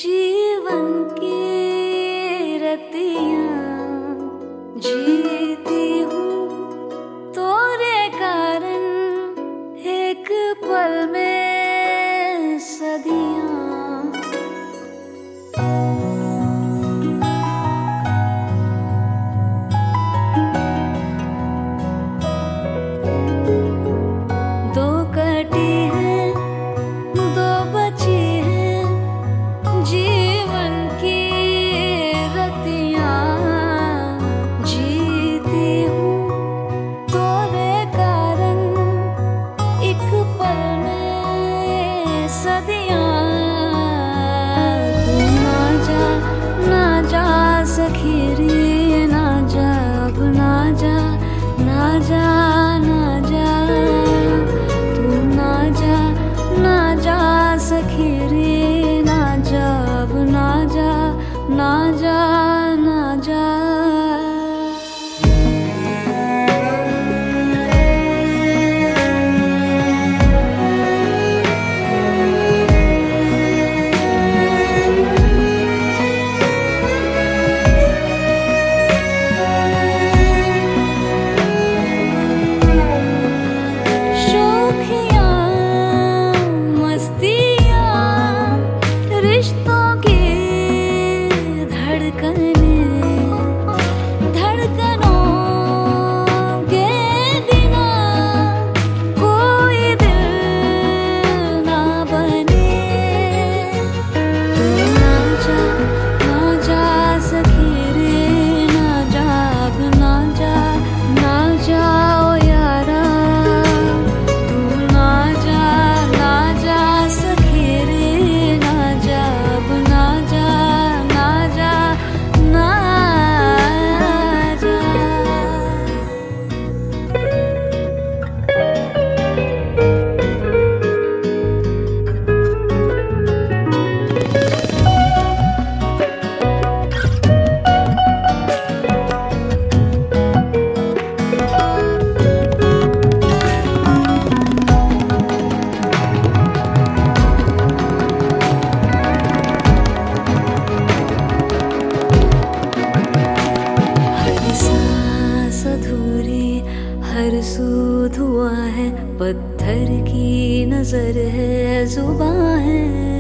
जीवन की रतियां जीती हूँ तोरे कारण, एक पल में सदियां। दो कटी है दो बची है जीवन की रतियां जीती हूँ तोरे कारण, एक पल में सदियां। तू ना जा सखी रे, ना जा अब ना जा, ना जा ना जा। तू ना जा सखी रे, ना जा अब ना जा, ना जा ना जा। रिश्तों की धड़कनों के बिना कोई दिल ना बने। तू ना जा सखी रे, ना जा अब ना जा, ना जाओ यारा। तू ना जा सखी रे, ना जा अब ना जा, ना जा ना जा। अधूरी हर सू धुआं है, पत्थर की नजर है जुबां है।